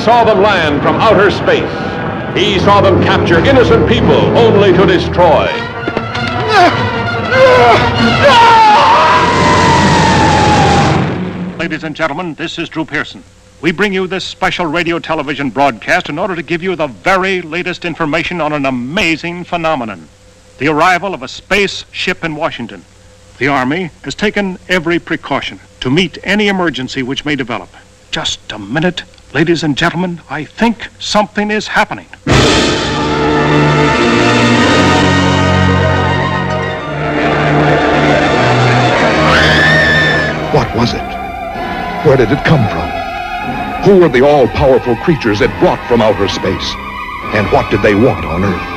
saw them land from outer space. He saw them capture innocent people only to destroy. Ladies and gentlemen, this is Drew Pearson. We bring you this special radio television broadcast in order to give you the very latest information on an amazing phenomenon: the arrival of a space ship in Washington. The Army has taken every precaution to meet any emergency which may develop. Just a minute, ladies and gentlemen, I think something is happening. What was it? Where did it come from? Who were the all-powerful creatures it brought from outer space? And what did they want on Earth?